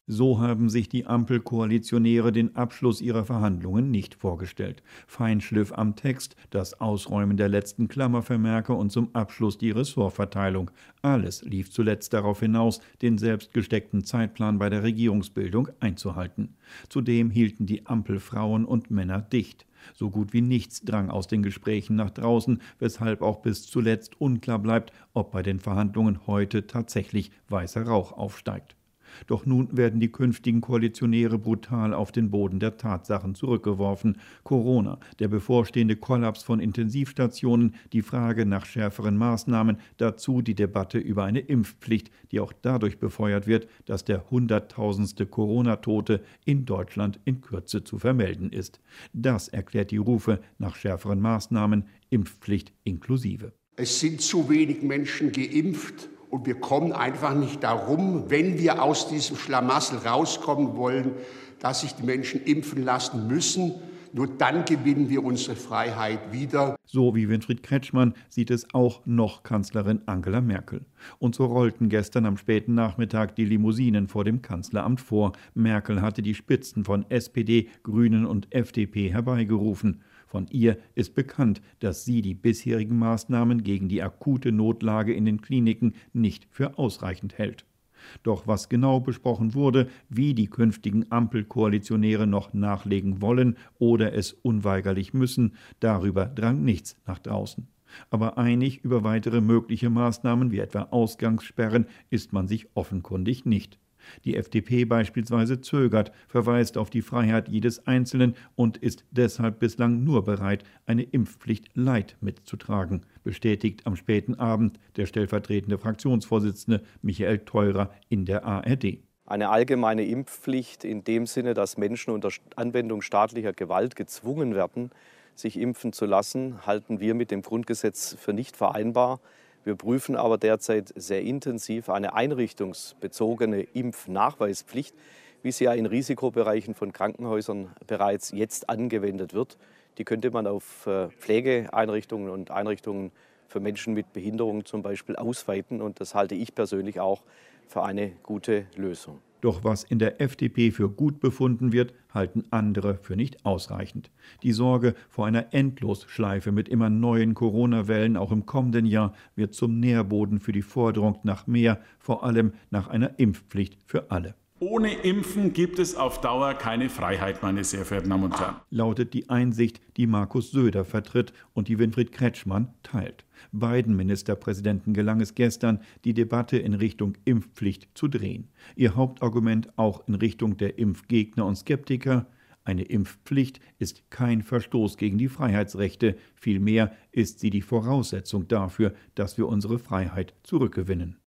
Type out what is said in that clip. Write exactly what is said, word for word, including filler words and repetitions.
So haben sich die Ampelkoalitionäre den Abschluss ihrer Verhandlungen nicht vorgestellt. Feinschliff am Text, das Ausräumen der letzten Klammervermerke und zum Abschluss die Ressortverteilung. Alles lief zuletzt darauf hinaus, den selbst gesteckten Zeitplan bei der Regierungsbildung einzuhalten. Zudem hielten die Ampelfrauen und Männer dicht. So gut wie nichts drang aus den Gesprächen nach draußen, weshalb auch bis zuletzt unklar bleibt, ob bei den Verhandlungen heute tatsächlich weißer Rauch aufsteigt. Doch nun werden die künftigen Koalitionäre brutal auf den Boden der Tatsachen zurückgeworfen. Corona, der bevorstehende Kollaps von Intensivstationen, die Frage nach schärferen Maßnahmen, dazu die Debatte über eine Impfpflicht, die auch dadurch befeuert wird, dass der hunderttausendste Corona-Tote in Deutschland in Kürze zu vermelden ist. Das erklärt die Rufe nach schärferen Maßnahmen, Impfpflicht inklusive. Es sind zu wenig Menschen geimpft. Und wir kommen einfach nicht darum, wenn wir aus diesem Schlamassel rauskommen wollen, dass sich die Menschen impfen lassen müssen. Nur dann gewinnen wir unsere Freiheit wieder. So wie Winfried Kretschmann sieht es auch noch Kanzlerin Angela Merkel. Und so rollten gestern am späten Nachmittag die Limousinen vor dem Kanzleramt vor. Merkel hatte die Spitzen von S P D, Grünen und F D P herbeigerufen. Von ihr ist bekannt, dass sie die bisherigen Maßnahmen gegen die akute Notlage in den Kliniken nicht für ausreichend hält. Doch was genau besprochen wurde, wie die künftigen Ampelkoalitionäre noch nachlegen wollen oder es unweigerlich müssen, darüber drang nichts nach draußen. Aber einig über weitere mögliche Maßnahmen wie etwa Ausgangssperren ist man sich offenkundig nicht. Die F D P beispielsweise zögert, verweist auf die Freiheit jedes Einzelnen und ist deshalb bislang nur bereit, eine Impfpflicht light mitzutragen, bestätigt am späten Abend der stellvertretende Fraktionsvorsitzende Michael Theurer in der A R D. Eine allgemeine Impfpflicht in dem Sinne, dass Menschen unter Anwendung staatlicher Gewalt gezwungen werden, sich impfen zu lassen, halten wir mit dem Grundgesetz für nicht vereinbar. Wir prüfen aber derzeit sehr intensiv eine einrichtungsbezogene Impfnachweispflicht, wie sie ja in Risikobereichen von Krankenhäusern bereits jetzt angewendet wird. Die könnte man auf Pflegeeinrichtungen und Einrichtungen für Menschen mit Behinderung zum Beispiel ausweiten. Und das halte ich persönlich auch für eine gute Lösung. Doch was in der F D P für gut befunden wird, halten andere für nicht ausreichend. Die Sorge vor einer Endlosschleife mit immer neuen Corona-Wellen auch im kommenden Jahr wird zum Nährboden für die Forderung nach mehr, vor allem nach einer Impfpflicht für alle. Ohne Impfen gibt es auf Dauer keine Freiheit, meine sehr verehrten Damen und Herren. Lautet die Einsicht, die Markus Söder vertritt und die Winfried Kretschmann teilt. Beiden Ministerpräsidenten gelang es gestern, die Debatte in Richtung Impfpflicht zu drehen. Ihr Hauptargument auch in Richtung der Impfgegner und Skeptiker: Eine Impfpflicht ist kein Verstoß gegen die Freiheitsrechte, vielmehr ist sie die Voraussetzung dafür, dass wir unsere Freiheit zurückgewinnen.